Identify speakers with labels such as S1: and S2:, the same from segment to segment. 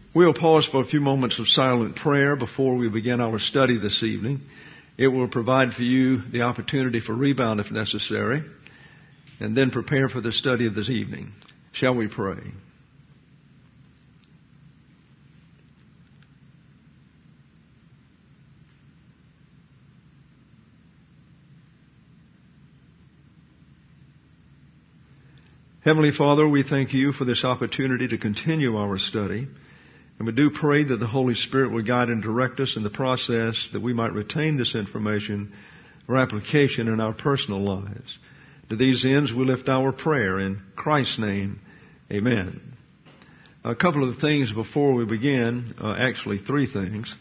S1: We'll pause for a few moments of silent prayer before we begin our study this evening. It will provide for you the opportunity for rebound if necessary, and then prepare for the study of this evening. Shall we pray? Heavenly Father, we thank you for this opportunity to continue our study. And we do pray that the Holy Spirit will guide and direct us in the process that we might retain this information for application in our personal lives. To these ends, we lift our prayer in Christ's name. Amen. A couple of things before we begin, actually three things.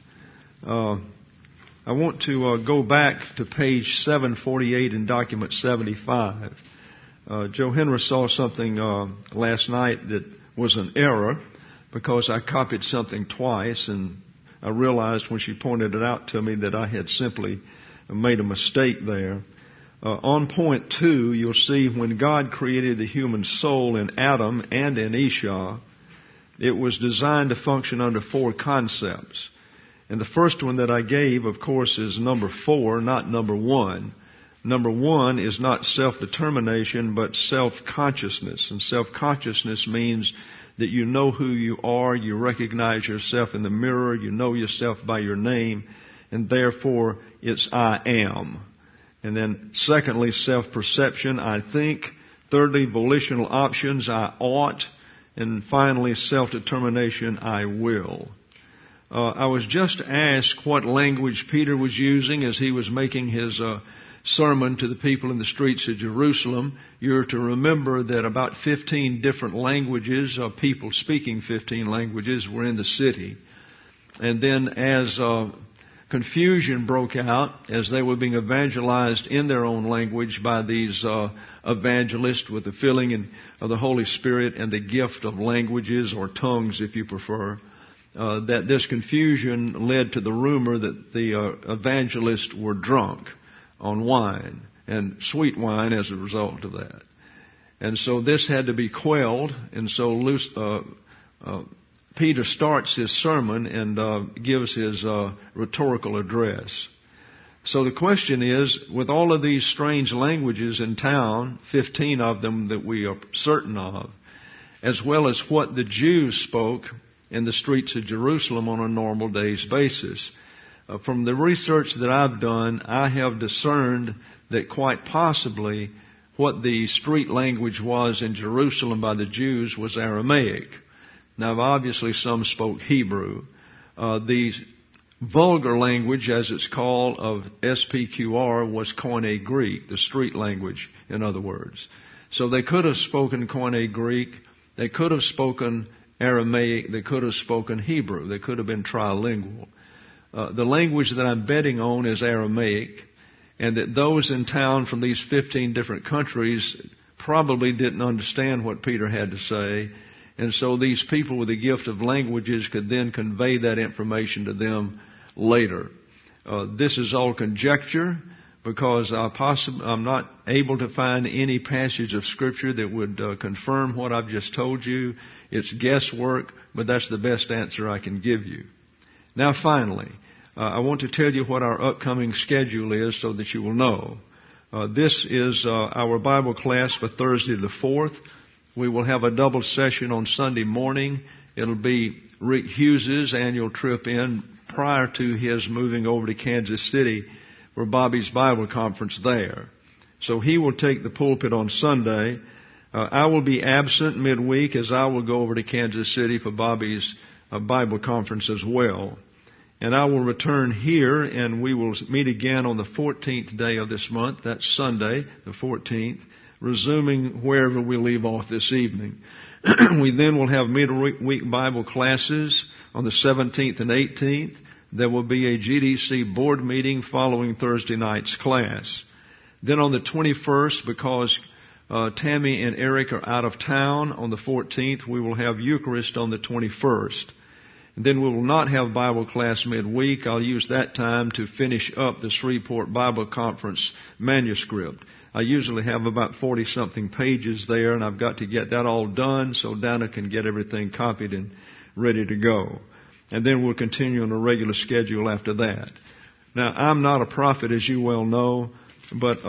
S1: I want to go back to page 748 in document 75. Joe Henry saw something last night that was an error because I copied something twice, and I realized when she pointed it out to me that I had simply made a mistake there. On point 2, you'll see when God created the human soul in Adam and in Esau, it was designed to function under 4 concepts. And the first one that I gave, of course, is number 4, not number 1. Number 1 is not self-determination, but self-consciousness. And self-consciousness means that you know who you are, you recognize yourself in the mirror, you know yourself by your name, and therefore it's I am. And then secondly, self-perception, I think. Thirdly, volitional options, I ought. And finally, self-determination, I will. I was just asked what language Peter was using as he was making his sermon to the people in the streets of Jerusalem. You're to remember that about 15 different languages, people speaking 15 languages, were in the city. And then as confusion broke out, as they were being evangelized in their own language by these evangelists with the filling of the Holy Spirit and the gift of languages, or tongues if you prefer, that this confusion led to the rumor that the evangelists were drunk on wine, and sweet wine as a result of that. And so this had to be quelled, and so Peter starts his sermon and gives his rhetorical address. So the question is, with all of these strange languages in town, 15 of them that we are certain of, as well as what the Jews spoke in the streets of Jerusalem on a normal day's basis, from the research that I've done, I have discerned that quite possibly what the street language was in Jerusalem by the Jews was Aramaic. Now, obviously, some spoke Hebrew. The vulgar language, as it's called, of SPQR was Koine Greek, the street language, in other words. So they could have spoken Koine Greek, they could have spoken Aramaic, they could have spoken Hebrew, they could have been trilingual. The language that I'm betting on is Aramaic, and that those in town from these 15 different countries probably didn't understand what Peter had to say, and so these people with the gift of languages could then convey that information to them later. This is all conjecture, because I'm not able to find any passage of Scripture that would confirm what I've just told you. It's guesswork, but that's the best answer I can give you. Now finally, I want to tell you what our upcoming schedule is so that you will know. This is our Bible class for Thursday the 4th. We will have a double session on Sunday morning. It'll be Rick Hughes' annual trip in prior to his moving over to Kansas City for Bobby's Bible conference there. So he will take the pulpit on Sunday. I will be absent midweek as I will go over to Kansas City for Bobby's Bible conference as well. And I will return here, and we will meet again on the 14th day of this month. That's Sunday, the 14th, resuming wherever we leave off this evening. We then will have midweek Bible classes on the 17th and 18th. There will be a GDC board meeting following Thursday night's class. Then on the 21st, because Tammy and Eric are out of town on the 14th, we will have Eucharist on the 21st. And then we will not have Bible class midweek. I'll use that time to finish up the Shreveport Bible Conference manuscript. I usually have about 40-something pages there, and I've got to get that all done so Dana can get everything copied and ready to go. And then we'll continue on a regular schedule after that. Now, I'm not a prophet, as you well know, but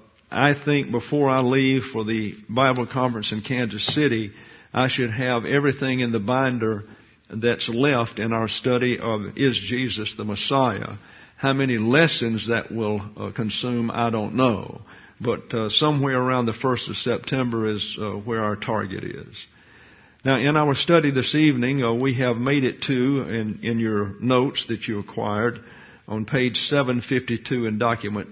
S1: I think before I leave for the Bible conference in Kansas City, I should have everything in the binder that's left in our study of Is Jesus the Messiah? How many lessons that will consume, I don't know. But somewhere around the 1st of September is where our target is. Now, in our study this evening, we have made it to, in your notes that you acquired, on page 752 in document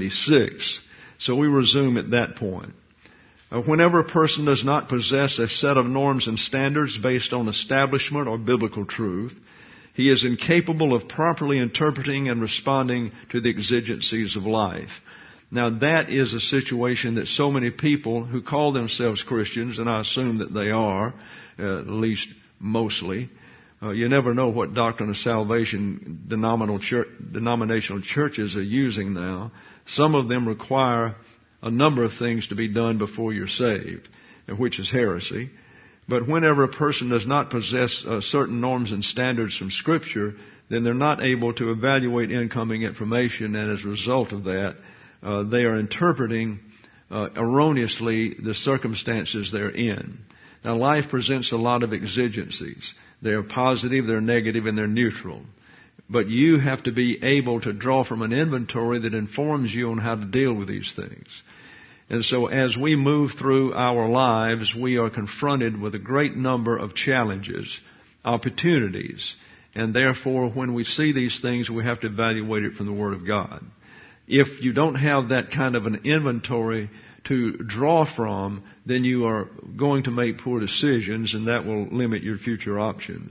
S1: 76. So we resume at that point. Whenever a person does not possess a set of norms and standards based on establishment or biblical truth, he is incapable of properly interpreting and responding to the exigencies of life. Now, that is a situation that so many people who call themselves Christians, and I assume that they are, at least mostly, you never know what doctrine of salvation denominational churches are using now. Some of them require a number of things to be done before you're saved, which is heresy. But whenever a person does not possess certain norms and standards from Scripture, then they're not able to evaluate incoming information, and as a result of that, they are interpreting erroneously the circumstances they're in. Now, life presents a lot of exigencies. They're positive, they're negative, and they're neutral. But you have to be able to draw from an inventory that informs you on how to deal with these things. And so as we move through our lives, we are confronted with a great number of challenges, opportunities, and therefore when we see these things, we have to evaluate it from the Word of God. If you don't have that kind of an inventory to draw from, then you are going to make poor decisions, and that will limit your future options.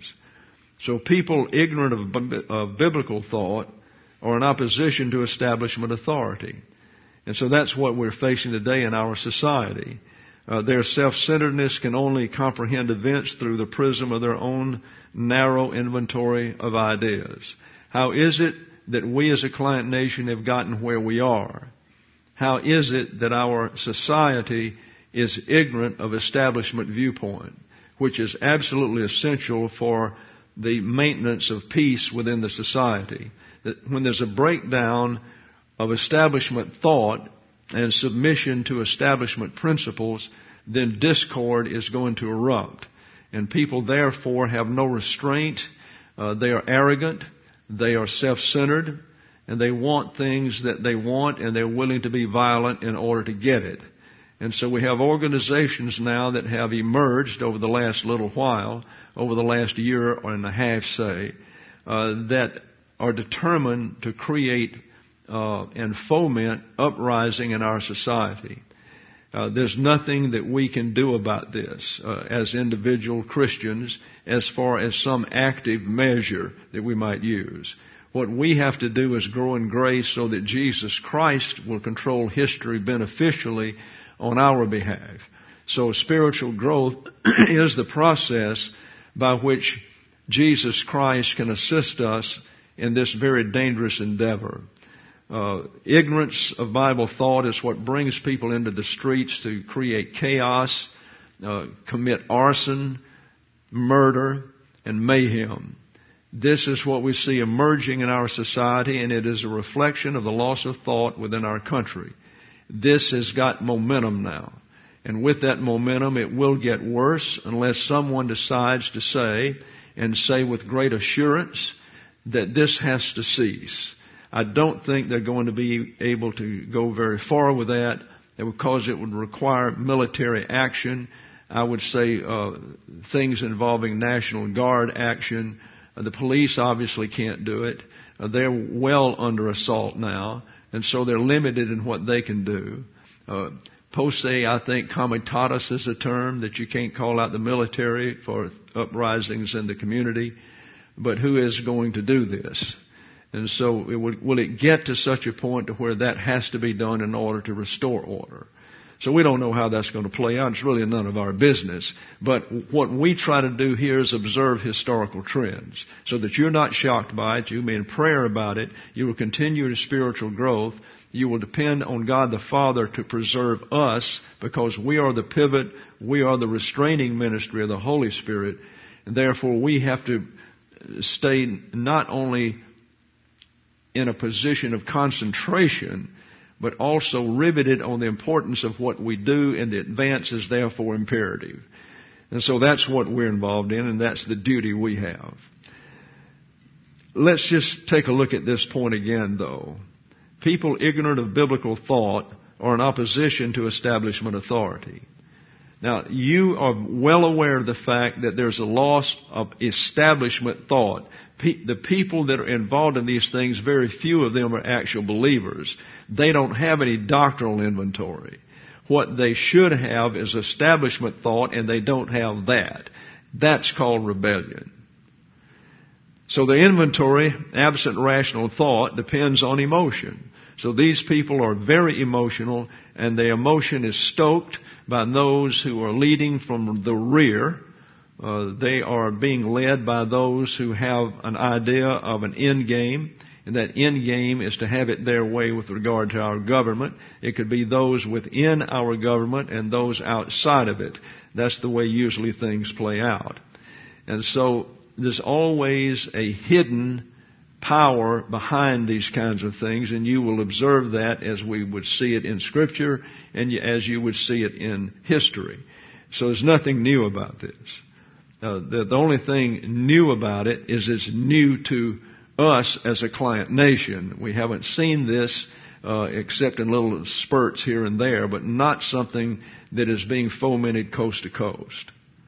S1: So people ignorant of biblical thought are in opposition to establishment authority. And so that's what we're facing today in our society. Their self-centeredness can only comprehend events through the prism of their own narrow inventory of ideas. How is it that we as a client nation have gotten where we are? How is it that our society is ignorant of establishment viewpoint, which is absolutely essential for the maintenance of peace within the society? That when there's a breakdown of establishment thought and submission to establishment principles, then discord is going to erupt. And people therefore have no restraint. They are arrogant. They are self-centered. And they want things that they want, and they're willing to be violent in order to get it. And so we have organizations now that have emerged over the last little while, over the last year and a half, say, that are determined to create and foment uprising in our society. There's nothing that we can do about this as individual Christians as far as some active measure that we might use. What we have to do is grow in grace so that Jesus Christ will control history beneficially on our behalf. So spiritual growth is the process by which Jesus Christ can assist us in this very dangerous endeavor. Ignorance of Bible thought is what brings people into the streets to create chaos, commit arson, murder, and mayhem. This is what we see emerging in our society, and it is a reflection of the loss of thought within our country. This has got momentum now. And with that momentum, it will get worse unless someone decides to say with great assurance that this has to cease. I don't think they're going to be able to go very far with that because it would require military action. I would say things involving National Guard action. The police obviously can't do it. They're well under assault now, and so they're limited in what they can do. Posse, I think, comitatus is a term that you can't call out the military for uprisings in the community. But who is going to do this? And so will it get to such a point to where that has to be done in order to restore order? So we don't know how that's going to play out. It's really none of our business. But what we try to do here is observe historical trends so that you're not shocked by it. You'll be in prayer about it. You will continue your spiritual growth. You will depend on God the Father to preserve us because we are the pivot. We are the restraining ministry of the Holy Spirit. And therefore, we have to stay not only in a position of concentration, but also riveted on the importance of what we do, and the advance is therefore imperative. And so that's what we're involved in, and that's the duty we have. Let's just take a look at this point again, though. People ignorant of biblical thought are in opposition to establishment authority. Now, you are well aware of the fact that there's a loss of establishment thought. The people that are involved in these things, very few of them are actual believers. They don't have any doctrinal inventory. What they should have is establishment thought, and they don't have that. That's called rebellion. So the inventory, absent rational thought, depends on emotion. So these people are very emotional, and their emotion is stoked by those who are leading from the rear. They are being led by those who have an idea of an end game, and that end game is to have it their way with regard to our government. It could be those within our government and those outside of it. That's the way usually things play out. And so there's always a hidden power behind these kinds of things, and you will observe that as we would see it in Scripture and as you would see it in history. So there's nothing new about this. The only thing new about it is it's new to us as a client nation. We haven't seen this except in little spurts here and there, but not something that is being fomented coast to coast.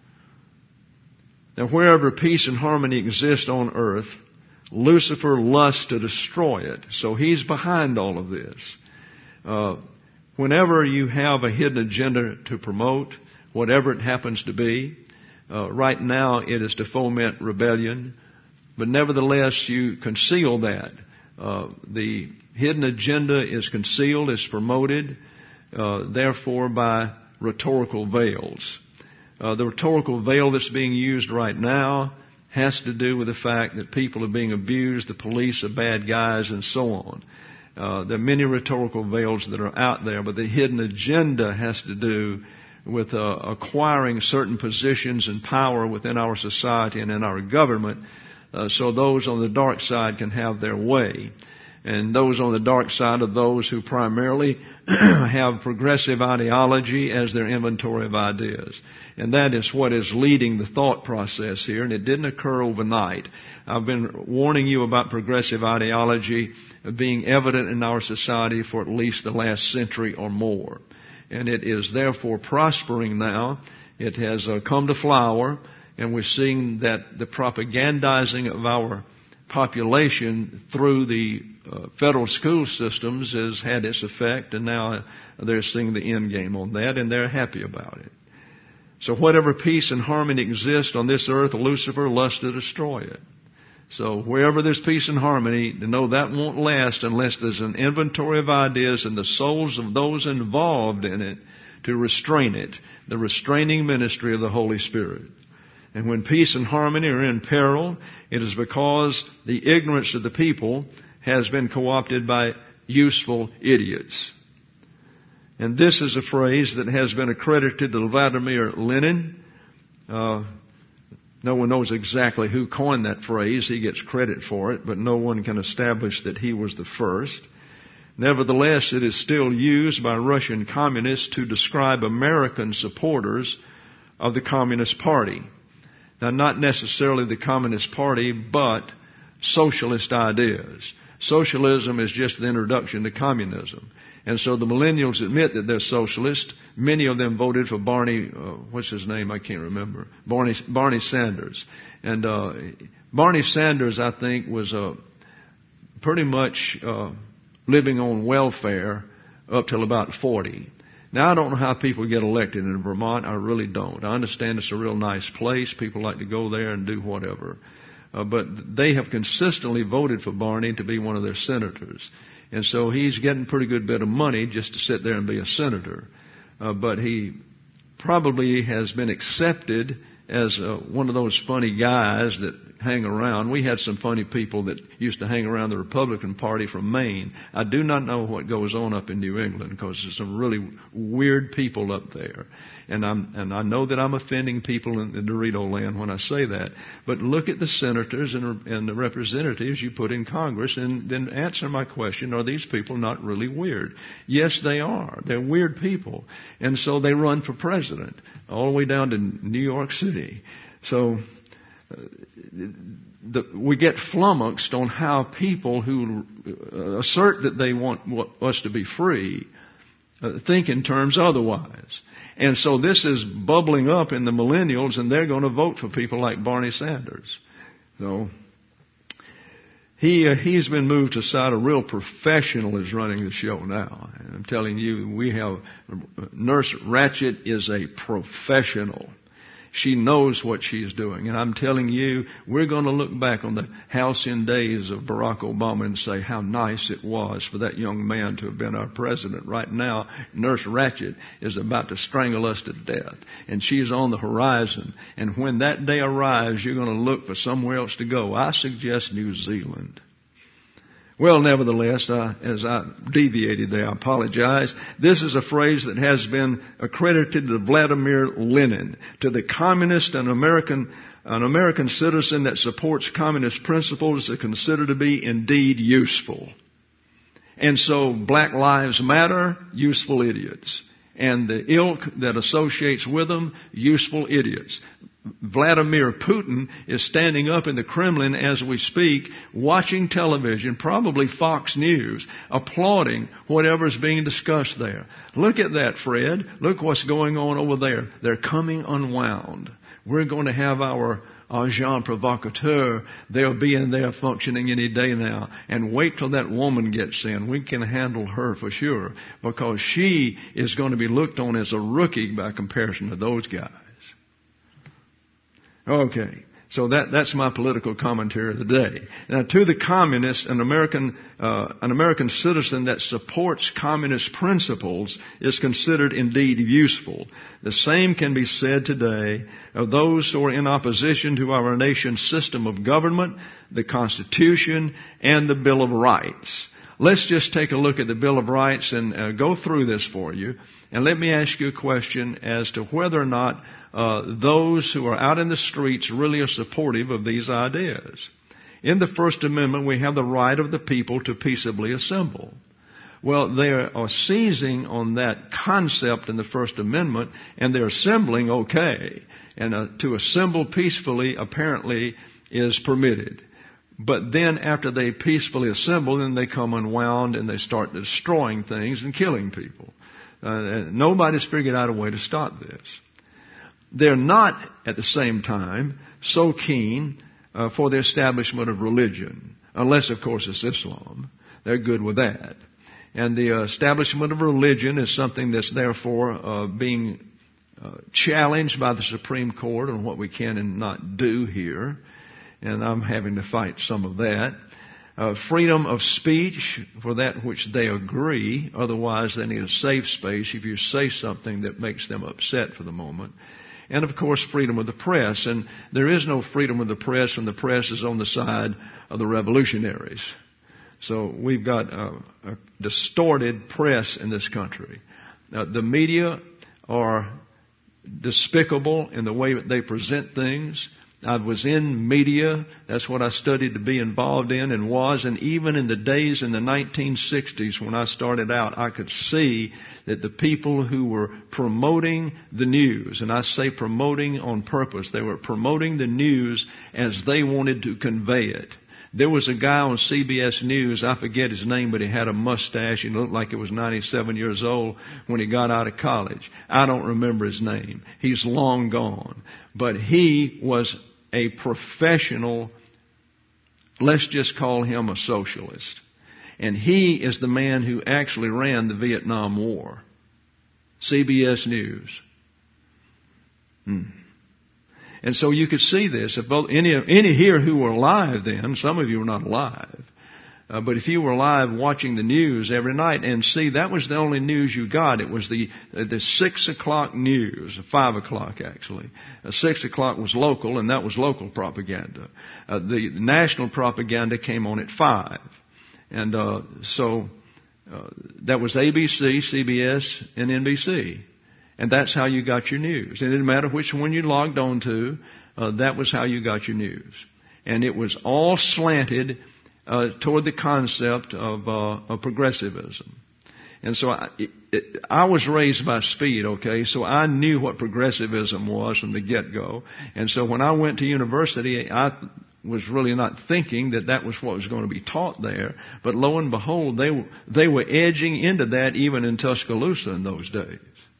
S1: Now, wherever peace and harmony exist on earth, Lucifer lusts to destroy it. So he's behind all of this. Whenever you have a hidden agenda to promote, whatever it happens to be, right now it is to foment rebellion, but nevertheless you conceal that. The hidden agenda is concealed, is promoted, therefore by rhetorical veils. The rhetorical veil that's being used right now has to do with the fact that people are being abused, the police are bad guys, and so on. There are many rhetorical veils that are out there, but the hidden agenda has to do with acquiring certain positions and power within our society and in our government, so those on the dark side can have their way. And those on the dark side are those who primarily have progressive ideology as their inventory of ideas. And that is what is leading the thought process here, and it didn't occur overnight. I've been warning you about progressive ideology being evident in our society for at least the last century or more. And it is therefore prospering now. It has come to flower, and we're seeing that the propagandizing of our population through the federal school systems has had its effect, and now they're seeing the end game on that, and they're happy about it. So whatever peace and harmony exists on this earth, Lucifer lusts to destroy it. So wherever there's peace and harmony, to know that won't last unless there's an inventory of ideas in the souls of those involved in it to restrain it, the restraining ministry of the Holy Spirit. And when peace and harmony are in peril, it is because the ignorance of the people has been co-opted by useful idiots. And this is a phrase that has been accredited to Vladimir Lenin. No one knows exactly who coined that phrase. He gets credit for it, but no one can establish that he was the first. Nevertheless, it is still used by Russian communists to describe American supporters of the Communist Party. Now, not necessarily the Communist Party, but socialist ideas. Socialism is just the introduction to communism. And so the millennials admit that they're socialist. Many of them voted for Barney, what's his name? I can't remember. Barney Sanders. And Barney Sanders, I think, was pretty much living on welfare up till about 40. Now, I don't know how people get elected in Vermont. I really don't. I understand it's a real nice place. People like to go there and do whatever. But they have consistently voted for Barney to be one of their senators. And so he's getting a pretty good bit of money just to sit there and be a senator. But he probably has been accepted as one of those funny guys that hang around. We had some funny people that used to hang around the Republican Party from Maine. I do not know what goes on up in New England because there's some really weird people up there. And I know that I'm offending people in the Dorito land when I say that. But look at the senators and the representatives you put in Congress and then answer my question, are these people not really weird? Yes, they are. They're weird people. And so they run for president all the way down to New York City. So we get flummoxed on how people who assert that they want us to be free think in terms otherwise. And so this is bubbling up in the millennials, and they're going to vote for people like Barney Sanders. So he's been moved to side. A real professional is running the show now. And I'm telling you, we have Nurse Ratched is a professional. She knows what she's doing. And I'm telling you, we're going to look back on the halcyon days of Barack Obama and say how nice it was for that young man to have been our president. Right now, Nurse Ratched is about to strangle us to death. And she's on the horizon. And when that day arrives, you're going to look for somewhere else to go. I suggest New Zealand. Well, nevertheless, as I deviated there, I apologize. This is a phrase that has been accredited to Vladimir Lenin, to the communist and an American citizen that supports communist principles is considered to be indeed useful. And so, Black Lives Matter, useful idiots. And the ilk that associates with them, useful idiots. Vladimir Putin is standing up in the Kremlin as we speak, watching television, probably Fox News, applauding whatever's being discussed there. Look at that, Fred. Look what's going on over there. They're coming unwound. We're going to have our agent provocateur. They'll be in there functioning any day now. And wait till that woman gets in. We can handle her for sure, because she is going to be looked on as a rookie by comparison to those guys. Okay, so that's my political commentary of the day. Now, to the communist, an American citizen that supports communist principles is considered indeed useful. The same can be said today of those who are in opposition to our nation's system of government, the Constitution, and the Bill of Rights. Let's just take a look at the Bill of Rights and go through this for you. And let me ask you a question as to whether or not those who are out in the streets really are supportive of these ideas. In the First Amendment, we have the right of the people to peaceably assemble. Well, they are seizing on that concept in the First Amendment, and they're assembling okay. And to assemble peacefully apparently is permitted. But then after they peacefully assemble, then they come unwound and they start destroying things and killing people. Nobody's figured out a way to stop this. They're not, at the same time, so keen for the establishment of religion, unless, of course, it's Islam. They're good with that. And the establishment of religion is something that's therefore being challenged by the Supreme Court on what we can and not do here. And I'm having to fight some of that. Freedom of speech for that which they agree. Otherwise, they need a safe space if you say something that makes them upset for the moment. And, of course, freedom of the press. And there is no freedom of the press when the press is on the side of the revolutionaries. So we've got a distorted press in this country. The media are despicable in the way that they present things. I was in media. That's what I studied to be involved in and was. And even in the days in the 1960s when I started out, I could see that the people who were promoting the news, and I say promoting on purpose, they were promoting the news as they wanted to convey it. There was a guy on CBS News, I forget his name, but he had a mustache. He looked like he was 97 years old when he got out of college. I don't remember his name. He's long gone. But he was a professional, let's just call him a socialist. And he is the man who actually ran the Vietnam War. CBS News. And so you could see this. If any here who were alive then, some of you were not alive, But if you were live watching the news every night, and see, that was the only news you got. It was the 6 o'clock news, 5 o'clock actually. 6 o'clock was local, and that was local propaganda. The national propaganda came on at 5. And so that was ABC, CBS, and NBC. And that's how you got your news. It didn't matter which one you logged on to, that was how you got your news. And it was all slanted toward the concept of progressivism. And so I was raised by Speed, okay, so I knew what progressivism was from the get-go. And so when I went to university, I was really not thinking that that was what was going to be taught there. But lo and behold, they were edging into that even in Tuscaloosa in those days.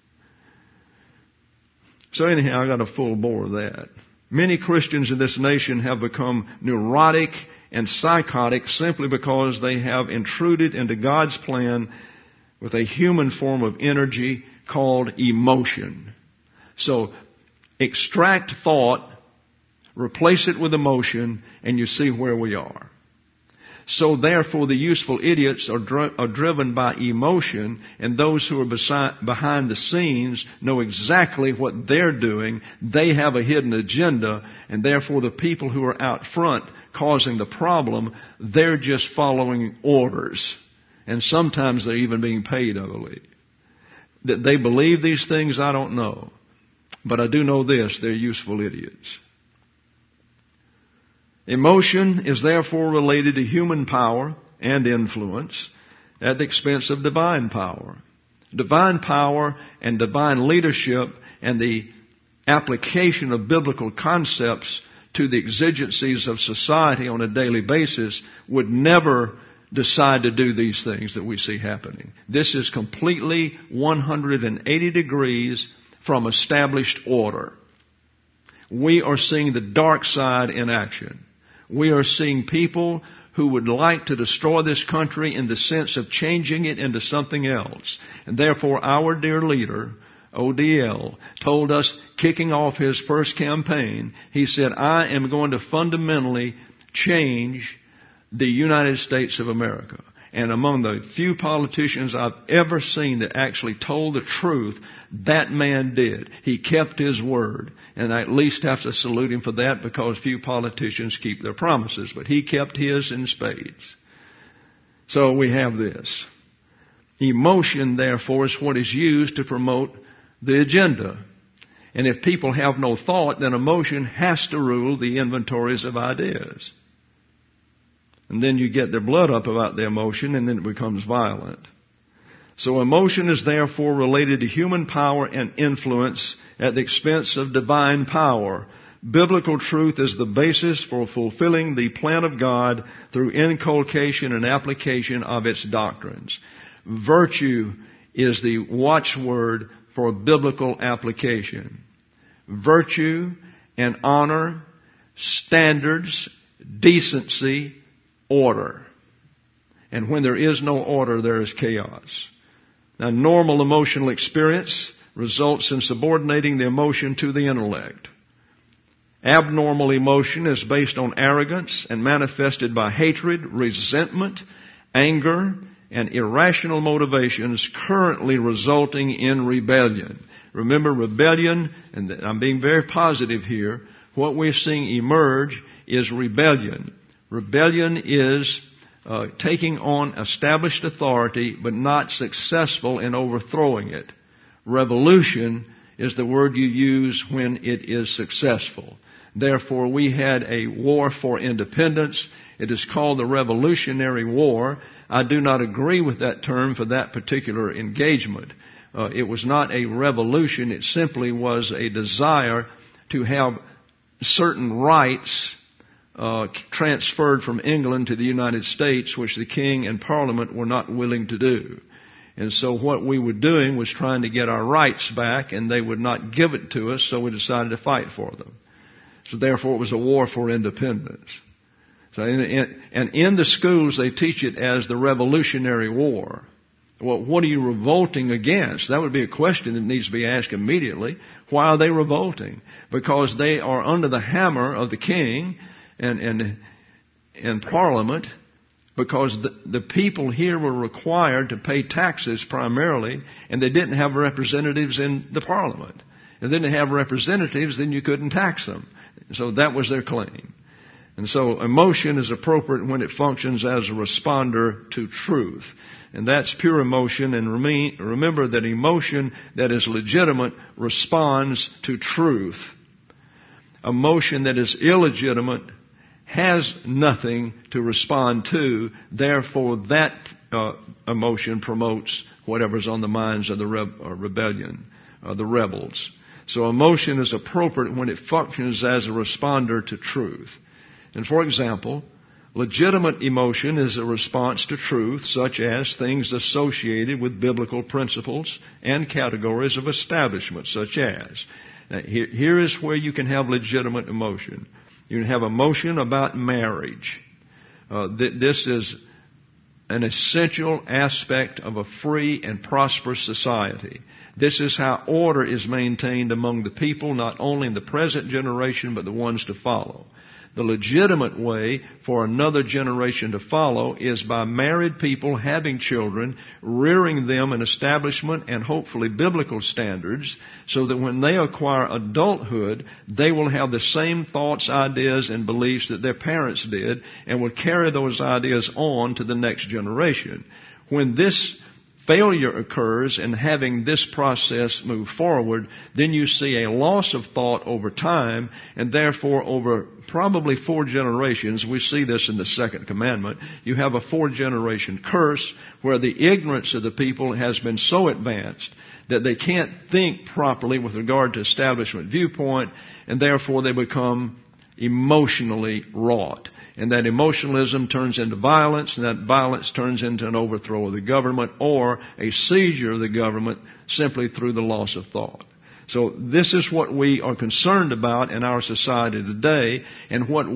S1: So anyhow, I got a full bore of that. Many Christians in this nation have become neurotic and psychotic simply because they have intruded into God's plan with a human form of energy called emotion. So extract thought, replace it with emotion, and you see where we are. So therefore the useful idiots are driven by emotion, and those who are behind the scenes know exactly what they're doing. They have a hidden agenda, and therefore the people who are out front causing the problem, they're just following orders. And sometimes they're even being paid, I believe. That they believe these things, I don't know. But I do know this, they're useful idiots. Emotion is therefore related to human power and influence at the expense of divine power. Divine power and divine leadership and the application of biblical concepts to the exigencies of society on a daily basis would never decide to do these things that we see happening. This is completely 180 degrees from established order. We are seeing the dark side in action. We are seeing people who would like to destroy this country in the sense of changing it into something else. And therefore our dear leader, ODL, told us, kicking off his first campaign, he said, I am going to fundamentally change the United States of America. And among the few politicians I've ever seen that actually told the truth, that man did. He kept his word. And I at least have to salute him for that, because few politicians keep their promises. But he kept his in spades. So we have this. Emotion, therefore, is what is used to promote the agenda. And if people have no thought, then emotion has to rule the inventories of ideas. And then you get their blood up about the emotion, and then it becomes violent. So emotion is therefore related to human power and influence at the expense of divine power. Biblical truth is the basis for fulfilling the plan of God through inculcation and application of its doctrines. Virtue is the watchword for biblical application. Virtue and honor, standards, decency, order. And when there is no order, there is chaos. Now, normal emotional experience results in subordinating the emotion to the intellect. Abnormal emotion is based on arrogance and manifested by hatred, resentment, anger, and irrational motivations, currently resulting in rebellion. Remember, rebellion, and I'm being very positive here, what we're seeing emerge is rebellion. Rebellion is taking on established authority but not successful in overthrowing it. Revolution is the word you use when it is successful. Therefore, we had a war for independence. It is called the Revolutionary War. I do not agree with that term for that particular engagement. It was not a revolution. It simply was a desire to have certain rights transferred from England to the United States, which the King and Parliament were not willing to do. And so what we were doing was trying to get our rights back, and they would not give it to us, so we decided to fight for them. So therefore it was a war for independence. So in the schools they teach it as the Revolutionary War. Well, what are you revolting against? That would be a question that needs to be asked immediately. Why are they revolting? Because they are under the hammer of the King and Parliament, because the people here were required to pay taxes primarily, and they didn't have representatives in the parliament. If they didn't have representatives, then you couldn't tax them. So that was their claim. And so emotion is appropriate when it functions as a responder to truth. And that's pure emotion. And remember that emotion that is legitimate responds to truth. Emotion that is illegitimate has nothing to respond to. Therefore, that emotion promotes whatever's on the minds of the rebellion, the rebels. So emotion is appropriate when it functions as a responder to truth. And for example, legitimate emotion is a response to truth, such as things associated with biblical principles and categories of establishment, such as. Now, here is where you can have legitimate emotion. You can have emotion about marriage. This is an essential aspect of a free and prosperous society. This is how order is maintained among the people, not only in the present generation, but the ones to follow. The legitimate way for another generation to follow is by married people having children, rearing them in establishment and hopefully biblical standards, so that when they acquire adulthood, they will have the same thoughts, ideas, and beliefs that their parents did, and will carry those ideas on to the next generation. When this failure occurs in having this process move forward, then you see a loss of thought over time, and therefore over probably 4 generations, we see this in the second commandment, you have a 4-generation curse where the ignorance of the people has been so advanced that they can't think properly with regard to establishment viewpoint, and therefore they become emotionally wrought. And that emotionalism turns into violence, and that violence turns into an overthrow of the government or a seizure of the government simply through the loss of thought. So this is what we are concerned about in our society today, and what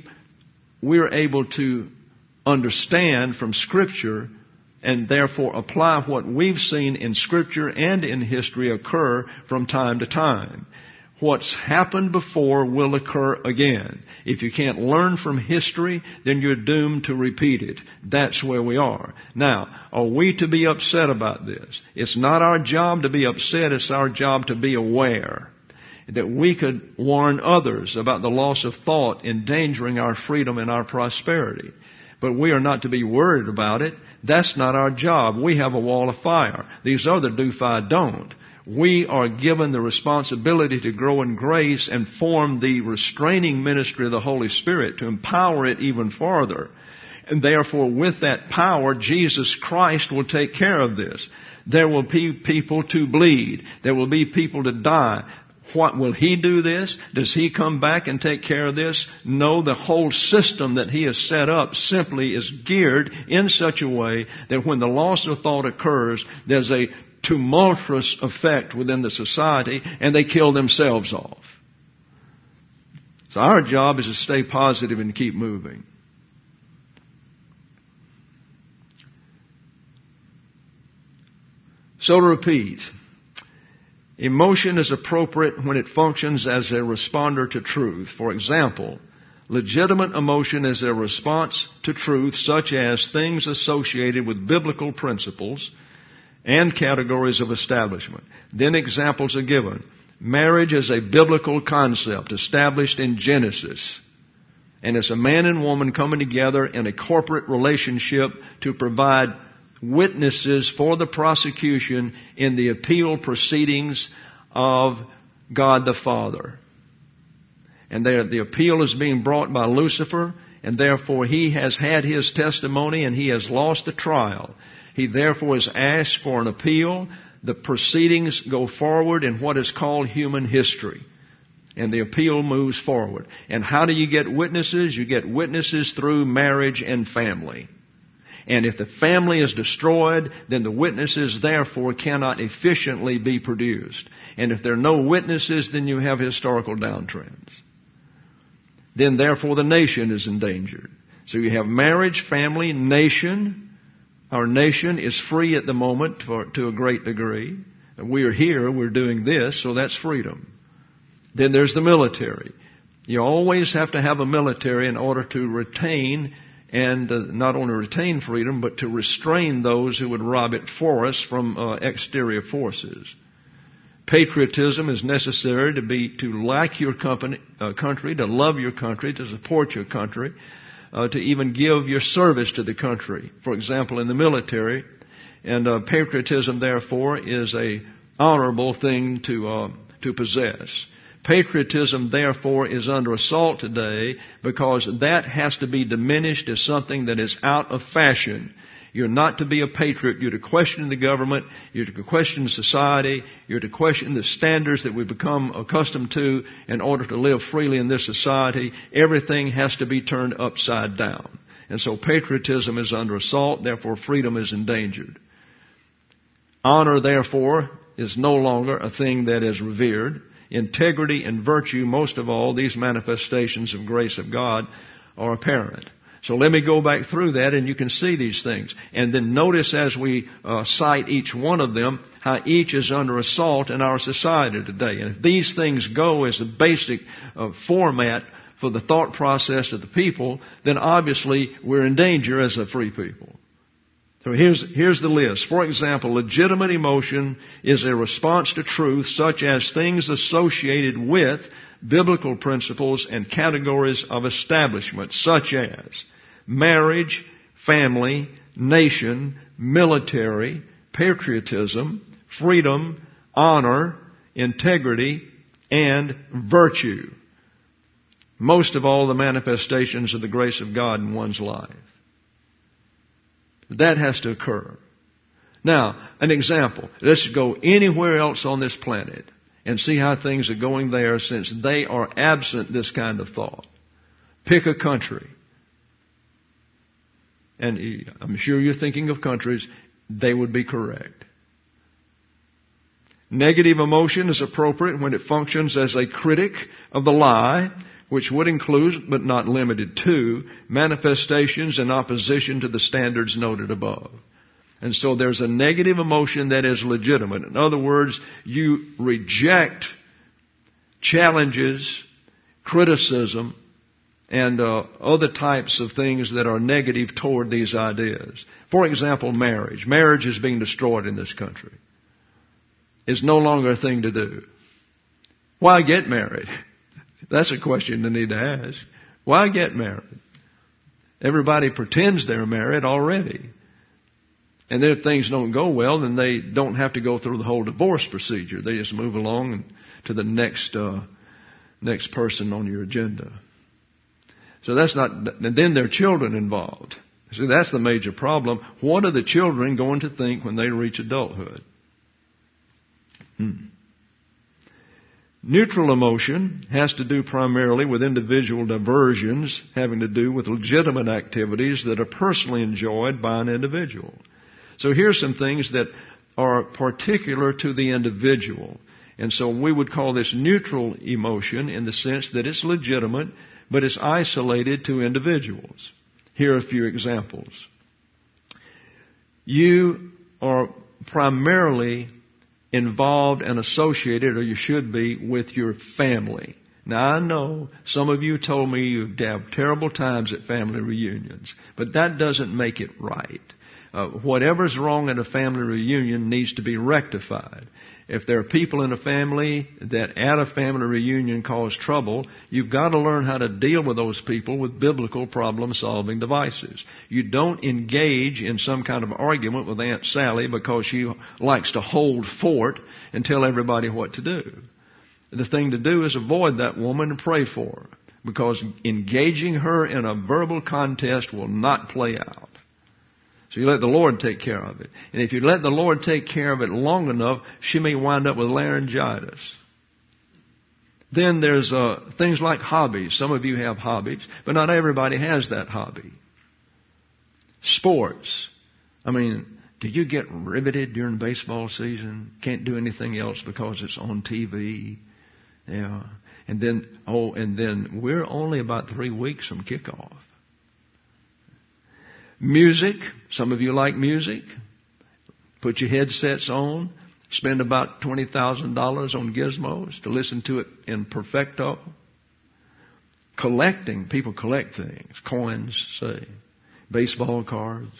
S1: we're able to understand from Scripture, and therefore apply what we've seen in Scripture and in history occur from time to time. What's happened before will occur again. If you can't learn from history, then you're doomed to repeat it. That's where we are. Now, are we to be upset about this? It's not our job to be upset. It's our job to be aware that we could warn others about the loss of thought endangering our freedom and our prosperity. But we are not to be worried about it. That's not our job. We have a wall of fire. These other do-fi don't. We are given the responsibility to grow in grace and form the restraining ministry of the Holy Spirit to empower it even farther. And therefore, with that power, Jesus Christ will take care of this. There will be people to bleed. There will be people to die. What will He do this? Does He come back and take care of this? No, the whole system that He has set up simply is geared in such a way that when the loss of thought occurs, there's a tumultuous effect within the society, and they kill themselves off. So our job is to stay positive and keep moving. So to repeat, emotion is appropriate when it functions as a responder to truth. For example, legitimate emotion is a response to truth, such as things associated with biblical principles and categories of establishment. Then examples are given. Marriage is a biblical concept established in Genesis. And it's a man and woman coming together in a corporate relationship to provide witnesses for the prosecution in the appeal proceedings of God the Father. And the appeal is being brought by Lucifer, and therefore he has had his testimony and he has lost the trial. He therefore is asked for an appeal. The proceedings go forward in what is called human history. And the appeal moves forward. And how do you get witnesses? You get witnesses through marriage and family. And if the family is destroyed, then the witnesses therefore cannot efficiently be produced. And if there are no witnesses, then you have historical downtrends. Then therefore the nation is endangered. So you have marriage, family, nation. Our nation is free at the moment to a great degree. We are here, we're doing this, so that's freedom. Then there's the military. You always have to have a military in order to retain and not only retain freedom, but to restrain those who would rob it for us from exterior forces. Patriotism is necessary to like your country, to love your country, to support your country, to even give your service to the country. For example, in the military. And patriotism, therefore, is a honorable thing to possess. Patriotism, therefore, is under assault today because that has to be diminished as something that is out of fashion. You're not to be a patriot. You're to question the government. You're to question society. You're to question the standards that we've become accustomed to in order to live freely in this society. Everything has to be turned upside down. And so patriotism is under assault. Therefore, freedom is endangered. Honor, therefore, is no longer a thing that is revered. Integrity and virtue, most of all, these manifestations of grace of God, are apparent. So let me go back through that and you can see these things. And then notice as we cite each one of them, how each is under assault in our society today. And if these things go as the basic format for the thought process of the people, then obviously we're in danger as a free people. So here's the list. For example, legitimate emotion is a response to truth such as things associated with biblical principles and categories of establishment such as marriage, family, nation, military, patriotism, freedom, honor, integrity, and virtue. Most of all, the manifestations of the grace of God in one's life. That has to occur. Now, an example. Let's go anywhere else on this planet and see how things are going there since they are absent this kind of thought. Pick a country. And I'm sure you're thinking of countries, they would be correct. Negative emotion is appropriate when it functions as a critic of the lie, which would include, but not limited to, manifestations in opposition to the standards noted above. And so there's a negative emotion that is legitimate. In other words, you reject challenges, criticism, and other types of things that are negative toward these ideas. For example, marriage. Marriage is being destroyed in this country. It's no longer a thing to do. Why get married? That's a question you need to ask. Why get married? Everybody pretends they're married already. And then if things don't go well, then they don't have to go through the whole divorce procedure. They just move along to the next person on your agenda. So that's not, and then there are children involved. See, that's the major problem. What are the children going to think when they reach adulthood? Neutral emotion has to do primarily with individual diversions having to do with legitimate activities that are personally enjoyed by an individual. So here's some things that are particular to the individual. And so we would call this neutral emotion in the sense that it's legitimate, but it's isolated to individuals. Here are a few examples. You are primarily involved and associated, or you should be, with your family. Now, I know some of you told me you have terrible times at family reunions, but that doesn't make it right. Whatever's wrong at a family reunion needs to be rectified. If there are people in a family that at a family reunion cause trouble, you've got to learn how to deal with those people with biblical problem-solving devices. You don't engage in some kind of argument with Aunt Sally because she likes to hold fort and tell everybody what to do. The thing to do is avoid that woman and pray for her, because engaging her in a verbal contest will not play out. So you let the Lord take care of it. And if you let the Lord take care of it long enough, she may wind up with laryngitis. Then there's things like hobbies. Some of you have hobbies, but not everybody has that hobby. Sports. I mean, do you get riveted during baseball season? Can't do anything else because it's on TV. Yeah. And then we're only about 3 weeks from kickoff. Music. Some of you like music. Put your headsets on. Spend about $20,000 on gizmos to listen to it in perfecto. Collecting. People collect things. Coins, say. baseball cards,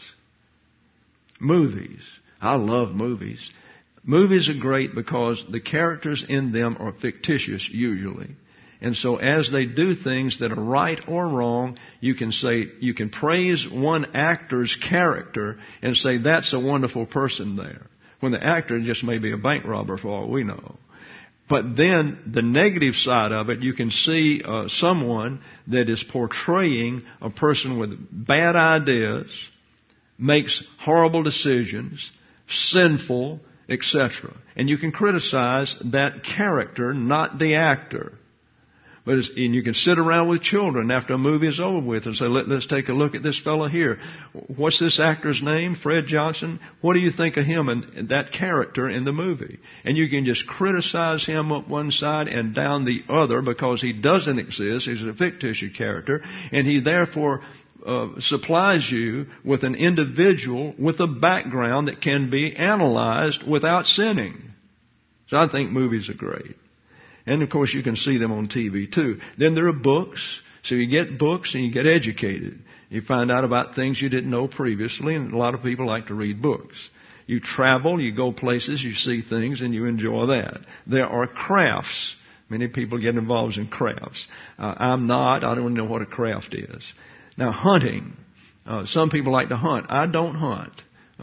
S1: movies. I love movies. Movies are great because the characters in them are fictitious usually. And so as they do things that are right or wrong, you can praise one actor's character and say that's a wonderful person there, when the actor just may be a bank robber for all we know. But then the negative side of it, you can see someone that is portraying a person with bad ideas, makes horrible decisions, sinful, etc. And you can criticize that character, not the actor. And you can sit around with children after a movie is over with and say, let's take a look at this fellow here. What's this actor's name? Fred Johnson? What do you think of him and that character in the movie? And you can just criticize him up one side and down the other because he doesn't exist. He's a fictitious character. And he therefore supplies you with an individual with a background that can be analyzed without sinning. So I think movies are great. And of course you can see them on TV too. Then there are books. So you get books and you get educated. You find out about things you didn't know previously, and a lot of people like to read books. You travel, you go places, you see things, and you enjoy that. There are crafts. Many people get involved in crafts. I'm not. I don't know what a craft is. Now hunting. Some people like to hunt. I don't hunt.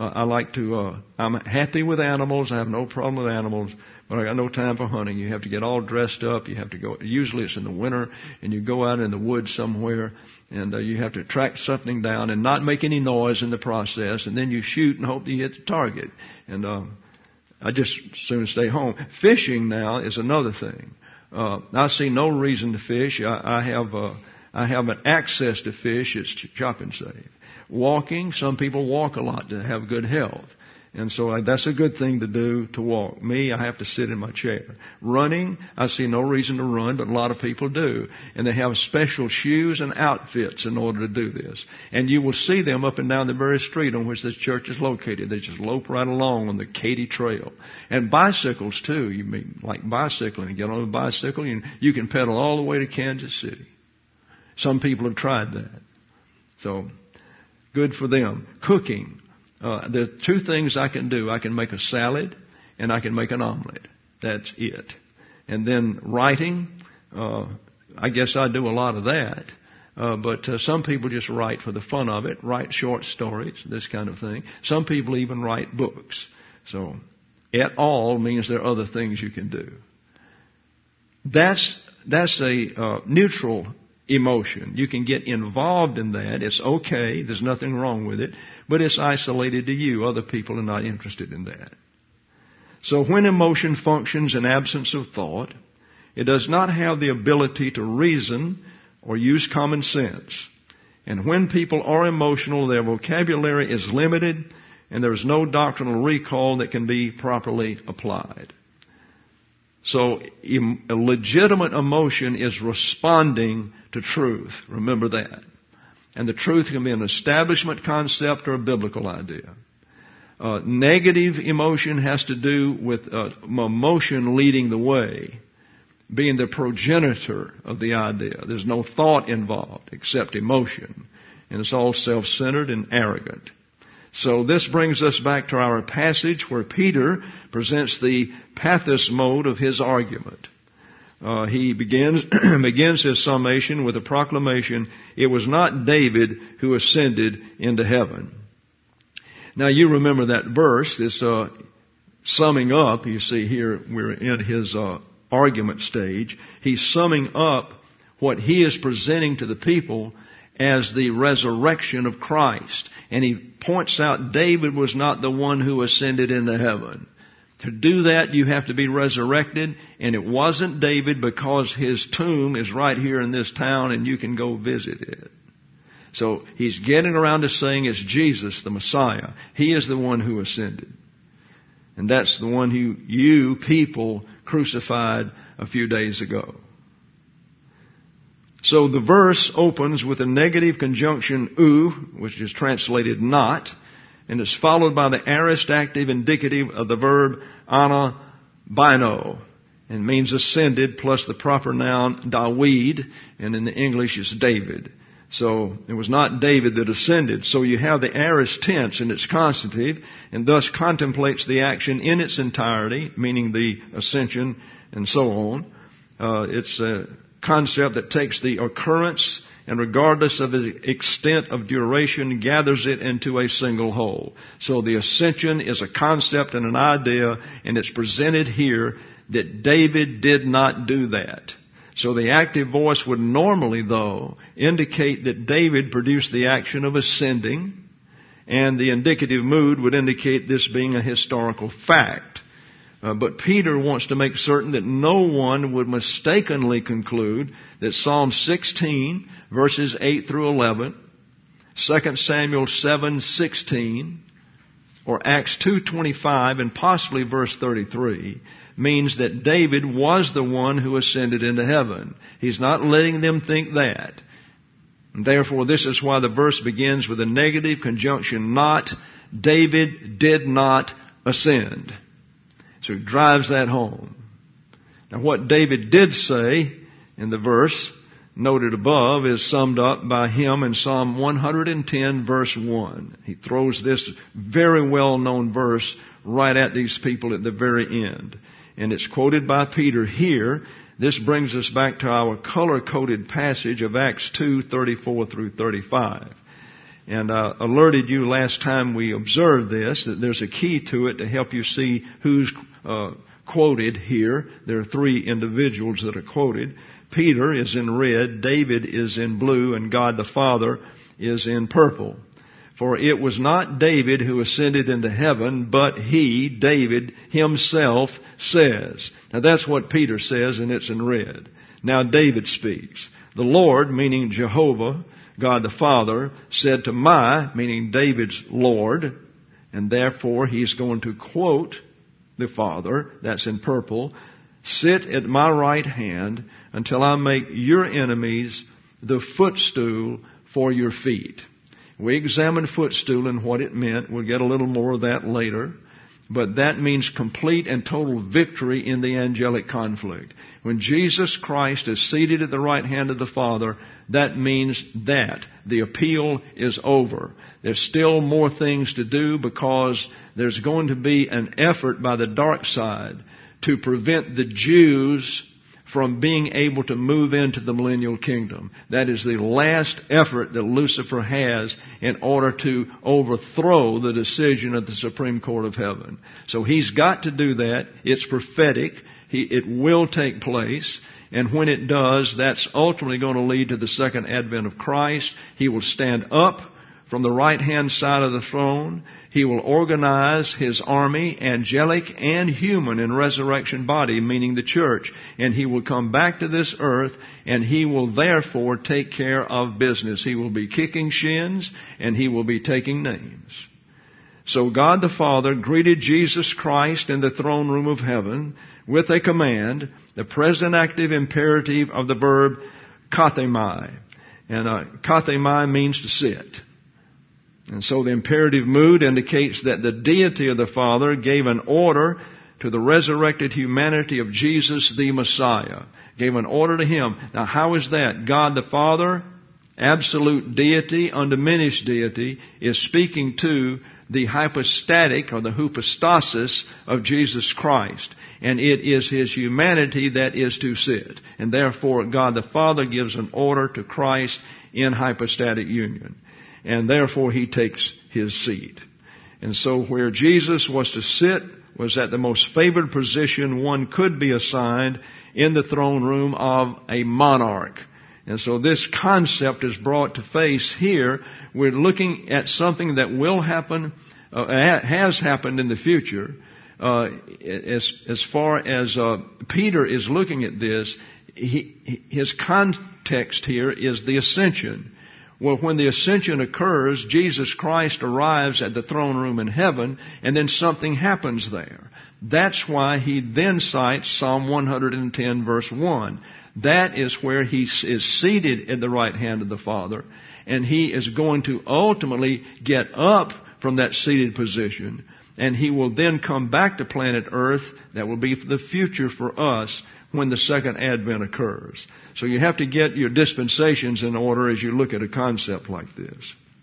S1: I'm happy with animals. I have no problem with animals, but I got no time for hunting. You have to get all dressed up. You have to go, usually it's in the winter, and you go out in the woods somewhere, and you have to track something down and not make any noise in the process, and then you shoot and hope that you hit the target. And I just soon stay home. Fishing now is another thing. I see no reason to fish. I have an access to fish. It's chop and save. Walking, some people walk a lot to have good health. And so that's a good thing to do, to walk. Me, I have to sit in my chair. Running, I see no reason to run, but a lot of people do. And they have special shoes and outfits in order to do this. And you will see them up and down the very street on which this church is located. They just lope right along on the Katy Trail. And bicycles too. You mean like bicycling. You get on a bicycle, you can pedal all the way to Kansas City. Some people have tried that. So, good for them. Cooking. There are two things I can do. I can make a salad and I can make an omelet. That's it. And then writing, I guess I do a lot of that. But some people just write for the fun of it, write short stories, this kind of thing. Some people even write books. So, et al. Means there are other things you can do. That's a neutral emotion. You can get involved in that. It's okay. There's nothing wrong with it. But it's isolated to you. Other people are not interested in that. So when emotion functions in absence of thought, it does not have the ability to reason or use common sense. And when people are emotional, their vocabulary is limited and there is no doctrinal recall that can be properly applied. So a legitimate emotion is responding to truth. Remember that. And the truth can be an establishment concept or a biblical idea. Negative emotion has to do with emotion leading the way, being the progenitor of the idea. There's no thought involved except emotion. And it's all self-centered and arrogant. So this brings us back to our passage where Peter presents the pathos mode of his argument. He begins his summation with a proclamation, it was not David who ascended into heaven. Now you remember that verse, this summing up, you see here we're in his argument stage. He's summing up what he is presenting to the people as the resurrection of Christ. And he points out David was not the one who ascended into heaven. To do that, you have to be resurrected, and it wasn't David because his tomb is right here in this town and you can go visit it. So he's getting around to saying it's Jesus, the Messiah. He is the one who ascended. And that's the one who you people crucified a few days ago. So the verse opens with a negative conjunction ou, which is translated not, and is followed by the aorist active indicative of the verb anabino, and means ascended, plus the proper noun Dawid, and in the English it's David. So it was not David that ascended. So you have the aorist tense in its constative, and thus contemplates the action in its entirety, meaning the ascension and so on. It's a concept that takes the occurrence and regardless of the extent of duration, gathers it into a single whole. So the ascension is a concept and an idea, and it's presented here that David did not do that. So the active voice would normally, though, indicate that David produced the action of ascending, and the indicative mood would indicate this being a historical fact. But Peter wants to make certain that no one would mistakenly conclude that Psalm 16, verses 8 through 11, 2 Samuel 7:16, or Acts 2:25, and possibly verse 33, means that David was the one who ascended into heaven. He's not letting them think that. And therefore, this is why the verse begins with a negative conjunction, not. David did not ascend. So he drives that home. Now what David did say in the verse noted above is summed up by him in Psalm 110 verse 1. He throws this very well-known verse right at these people at the very end. And it's quoted by Peter here. This brings us back to our color-coded passage of Acts 2:34 through 35. And I alerted you last time we observed this, that there's a key to it to help you see who's quoted here. There are three individuals that are quoted. Peter is in red, David is in blue, and God the Father is in purple. For it was not David who ascended into heaven, but he, David, himself says. Now that's what Peter says, and it's in red. Now David speaks. The Lord, meaning Jehovah, God the Father, said to meaning David's Lord, and therefore he's going to quote the Father, that's in purple, sit at my right hand until I make your enemies the footstool for your feet. We examined footstool and what it meant. We'll get a little more of that later. But that means complete and total victory in the angelic conflict. When Jesus Christ is seated at the right hand of the Father, that means that the appeal is over. There's still more things to do because there's going to be an effort by the dark side to prevent the Jews from being able to move into the millennial kingdom. That is the last effort that Lucifer has in order to overthrow the decision of the Supreme Court of Heaven. So he's got to do that. It's prophetic. It will take place. And when it does, that's ultimately going to lead to the second advent of Christ. He will stand up from the right-hand side of the throne. He will organize His army, angelic and human, in resurrection body, meaning the church. And He will come back to this earth, and He will therefore take care of business. He will be kicking shins, and He will be taking names. So God the Father greeted Jesus Christ in the throne room of heaven with a command, the present active imperative of the verb kathemai. And kathemai means to sit. And so the imperative mood indicates that the deity of the Father gave an order to the resurrected humanity of Jesus the Messiah. Gave an order to Him. Now how is that? God the Father, absolute deity, undiminished deity, is speaking to the hypostatic or the hypostasis of Jesus Christ. And it is His humanity that is to sit. And therefore God the Father gives an order to Christ in hypostatic union. And therefore He takes His seat. And so where Jesus was to sit was at the most favored position one could be assigned in the throne room of a monarch. And so this concept is brought to face here. We're looking at something that will happen, has happened in the future. As far as Peter is looking at this, his context here is the ascension. Well, when the ascension occurs, Jesus Christ arrives at the throne room in heaven, and then something happens there. That's why he then cites Psalm 110 verse 1. That is where he is seated at the right hand of the Father, and he is going to ultimately get up from that seated position, and he will then come back to planet Earth. That will be the future for us, when the second advent occurs. So you have to get your dispensations in order as you look at a concept like this.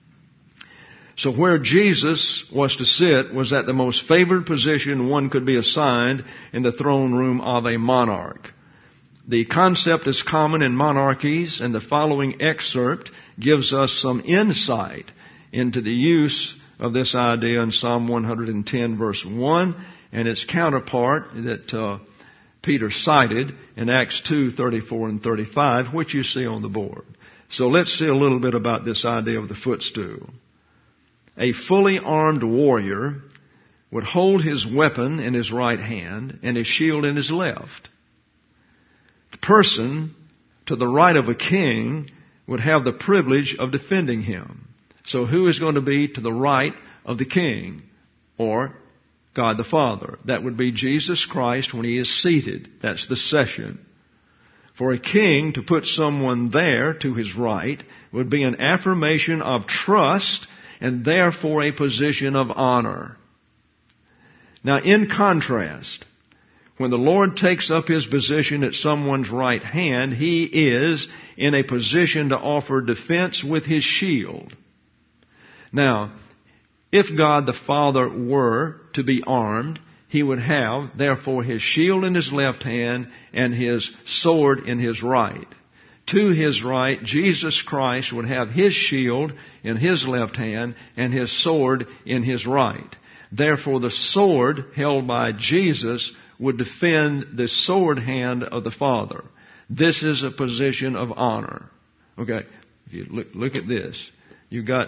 S1: So where Jesus was to sit was at the most favored position one could be assigned in the throne room of a monarch. The concept is common in monarchies, and the following excerpt gives us some insight into the use of this idea in Psalm 110 verse 1 and its counterpart that Peter cited in Acts 2:34 and 35, which you see on the board. So let's see a little bit about this idea of the footstool. A fully armed warrior would hold his weapon in his right hand and his shield in his left. The person to the right of a king would have the privilege of defending him. So who is going to be to the right of the king or God the Father? That would be Jesus Christ when he is seated. That's the session. For a king to put someone there to his right would be an affirmation of trust and therefore a position of honor. Now, in contrast, when the Lord takes up his position at someone's right hand, he is in a position to offer defense with his shield. Now, if God the Father were to be armed, he would have, therefore, his shield in his left hand and his sword in his right. To his right, Jesus Christ would have his shield in his left hand and his sword in his right. Therefore, the sword held by Jesus would defend the sword hand of the Father. This is a position of honor. Okay, if you look at this. You got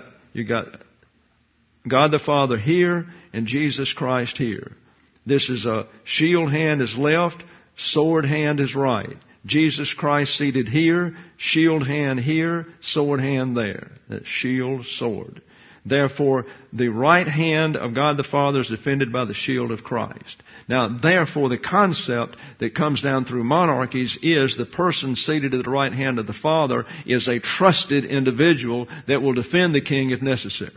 S1: God the Father here and Jesus Christ here. This is a shield hand is left, sword hand is right. Jesus Christ seated here, shield hand here, sword hand there. That's shield, sword. Therefore, the right hand of God the Father is defended by the shield of Christ. Now, therefore, the concept that comes down through monarchies is the person seated at the right hand of the Father is a trusted individual that will defend the king if necessary.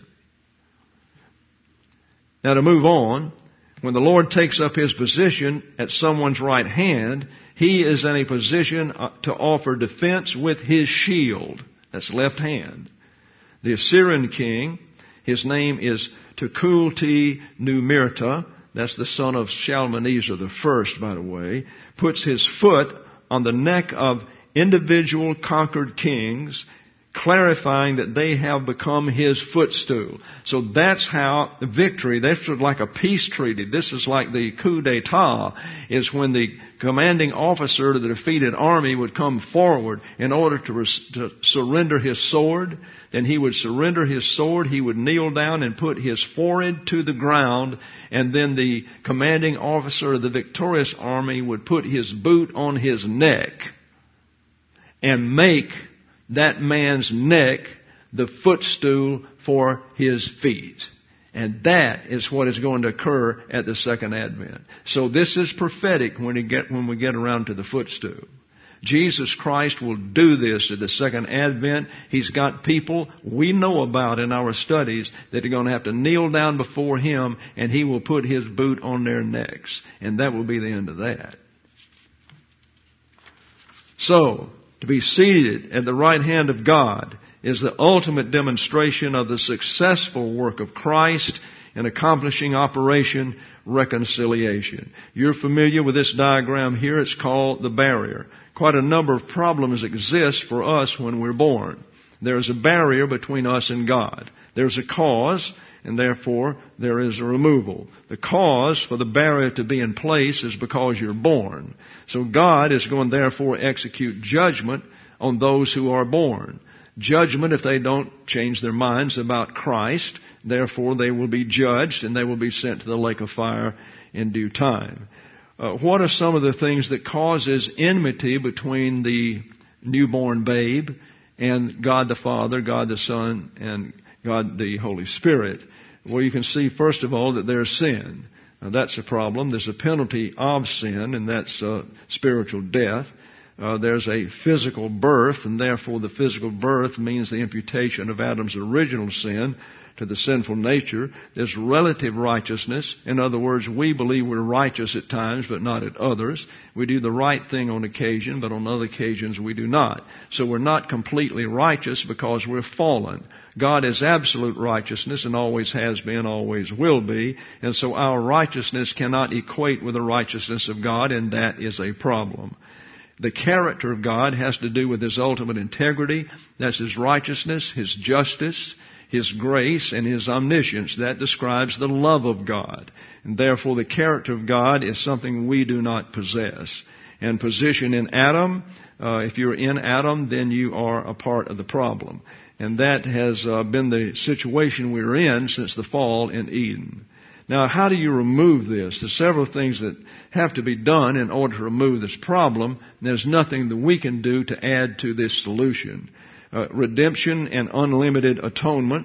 S1: Now, to move on, when the Lord takes up his position at someone's right hand, he is in a position to offer defense with his shield. That's left hand. The Assyrian king, his name is Tukulti-Numirta. That's the son of Shalmaneser the first, by the way. Puts his foot on the neck of individual conquered kings, clarifying that they have become his footstool. So that's how victory, that's like a peace treaty. This is like the coup d'etat, is when the commanding officer to the defeated army would come forward in order to surrender his sword. Then he would surrender his sword, he would kneel down and put his forehead to the ground, and then the commanding officer of the victorious army would put his boot on his neck and make that man's neck the footstool for his feet. And that is what is going to occur at the second advent. So this is prophetic when we get around to the footstool. Jesus Christ will do this at the second advent. He's got people we know about in our studies that are going to have to kneel down before him, and he will put his boot on their necks. And that will be the end of that. So, to be seated at the right hand of God is the ultimate demonstration of the successful work of Christ in accomplishing Operation Reconciliation. You're familiar with this diagram here. It's called the barrier. Quite a number of problems exist for us when we're born. There is a barrier between us and God. There's a cause, and therefore there is a removal. The cause for the barrier to be in place is because you're born. So God is going to therefore execute judgment on those who are born. Judgment if they don't change their minds about Christ. Therefore they will be judged and they will be sent to the lake of fire in due time. What are some of the things that causes enmity between the newborn babe and God the Father, God the Son, and God the Holy Spirit? Well, you can see, first of all, that there's sin. Now, that's a problem. There's a penalty of sin, and that's spiritual death. there's a physical birth, and therefore the physical birth means the imputation of Adam's original sin to the sinful nature. There's relative righteousness. In other words, we believe we're righteous at times, but not at others. We do the right thing on occasion, but on other occasions we do not. So we're not completely righteous because we're fallen. God is absolute righteousness and always has been, always will be. And so our righteousness cannot equate with the righteousness of God, and that is a problem. The character of God has to do with His ultimate integrity. That's His righteousness, His justice, His grace, and His omniscience. That describes the love of God. And therefore the character of God is something we do not possess. And position in Adam, if you're in Adam, then you are a part of the problem. And that has been the situation we're in since the fall in Eden. Now, how do you remove this? There's several things that have to be done in order to remove this problem. There's nothing that we can do to add to this solution. Redemption and unlimited atonement.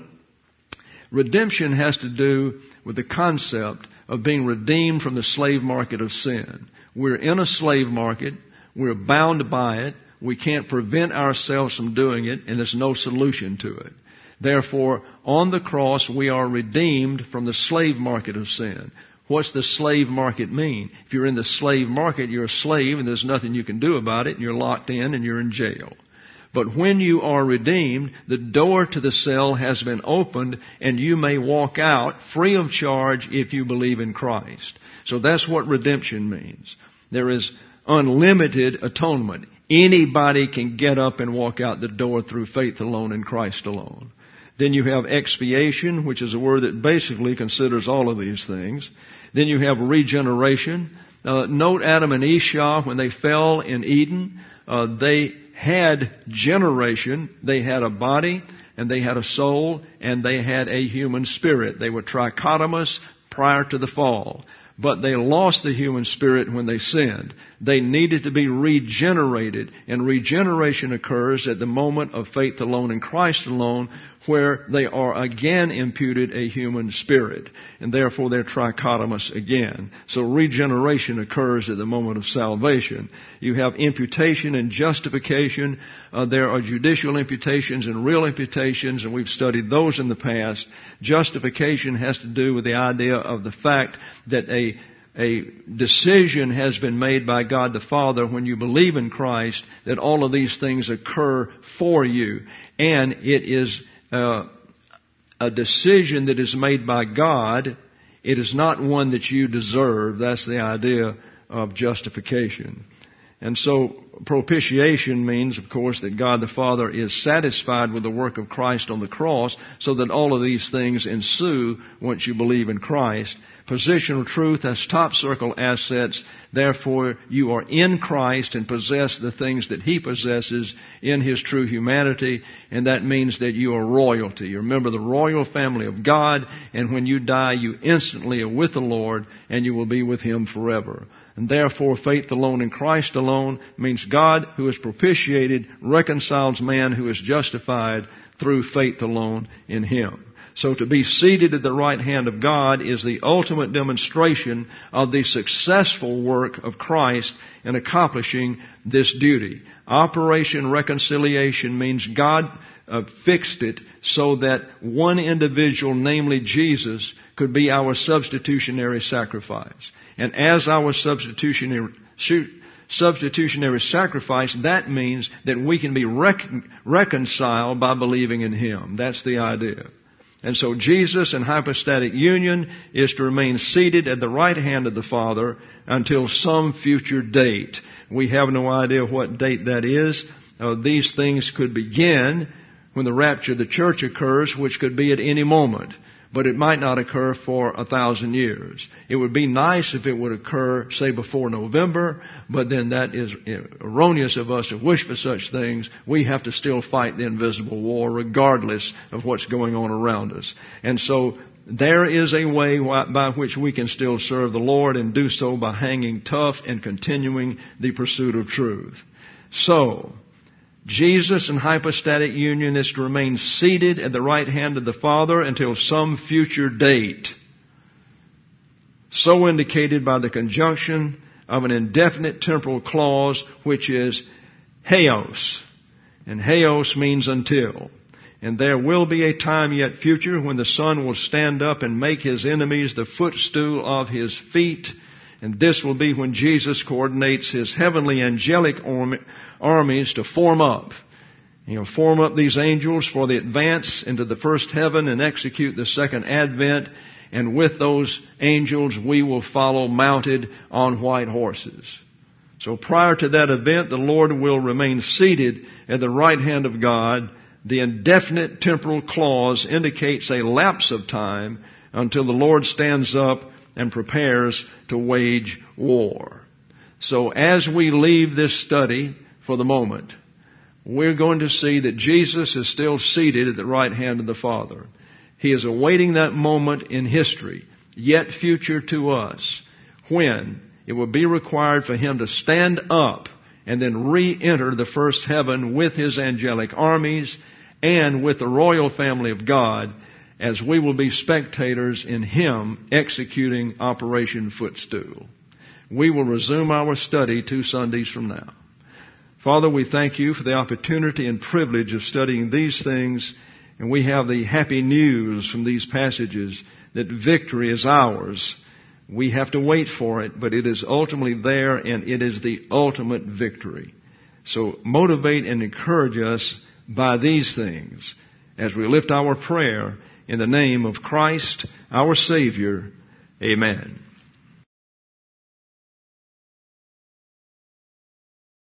S1: Redemption has to do with the concept of being redeemed from the slave market of sin. We're in a slave market. We're bound by it. We can't prevent ourselves from doing it, and there's no solution to it. Therefore, on the cross, we are redeemed from the slave market of sin. What's the slave market mean? If you're in the slave market, you're a slave and there's nothing you can do about it, and you're locked in and you're in jail. But when you are redeemed, the door to the cell has been opened and you may walk out free of charge if you believe in Christ. So that's what redemption means. There is unlimited atonement. Anybody can get up and walk out the door through faith alone in Christ alone. Then you have expiation, which is a word that basically considers all of these things. Then you have regeneration. Note Adam and Eve, when they fell in Eden, they had generation. They had a body, and they had a soul, and they had a human spirit. They were trichotomous prior to the fall. But they lost the human spirit when they sinned. They needed to be regenerated, and regeneration occurs at the moment of faith alone in Christ alone, where they are again imputed a human spirit, and therefore they're trichotomous again. So regeneration occurs at the moment of salvation. You have imputation and justification. There are judicial imputations and real imputations, and we've studied those in the past. Justification has to do with the idea of the fact that a decision has been made by God the Father when you believe in Christ that all of these things occur for you. And it is a decision that is made by God. It is not one that you deserve. That's the idea of justification. And so propitiation means, of course, that God the Father is satisfied with the work of Christ on the cross, so that all of these things ensue once you believe in Christ. Positional truth has top circle assets. Therefore, you are in Christ and possess the things that He possesses in His true humanity, and that means that you are royalty. You're a member of the royal family of God, and when you die, you instantly are with the Lord, and you will be with Him forever. And therefore, faith alone in Christ alone means God, who is propitiated, reconciles man who is justified through faith alone in Him. So to be seated at the right hand of God is the ultimate demonstration of the successful work of Christ in accomplishing this duty. Operation Reconciliation means God fixed it so that one individual, namely Jesus, could be our substitutionary sacrifice. And as our substitutionary sacrifice, that means that we can be reconciled by believing in Him. That's the idea. And so Jesus in hypostatic union is to remain seated at the right hand of the Father until some future date. We have no idea what date that is. These things could begin when the rapture of the church occurs, which could be at any moment. But it might not occur for 1,000 years. It would be nice if it would occur, say, before November, but then that is erroneous of us to wish for such things. We have to still fight the invisible war regardless of what's going on around us. And so there is a way by which we can still serve the Lord, and do so by hanging tough and continuing the pursuit of truth. So Jesus in hypostatic union is to remain seated at the right hand of the Father until some future date, so indicated by the conjunction of an indefinite temporal clause, which is Heos. And Heos means until. And there will be a time yet future when the Son will stand up and make His enemies the footstool of His feet. And this will be when Jesus coordinates His heavenly angelic armies to form up. He'll form up these angels for the advance into the first heaven and execute the second advent. And with those angels we will follow mounted on white horses. So prior to that event, the Lord will remain seated at the right hand of God. The indefinite temporal clause indicates a lapse of time until the Lord stands up and prepares to wage war. So as we leave this study for the moment, we're going to see that Jesus is still seated at the right hand of the Father. He is awaiting that moment in history, yet future to us, when it will be required for Him to stand up and then re-enter the first heaven with His angelic armies and with the royal family of God, as we will be spectators in Him executing Operation Footstool. We will resume our study 2 Sundays from now. Father, we thank You for the opportunity and privilege of studying these things, and we have the happy news from these passages that victory is ours. We have to wait for it, but it is ultimately there, and it is the ultimate victory. So motivate and encourage us by these things as we lift our prayer in the name of Christ, our Savior. Amen.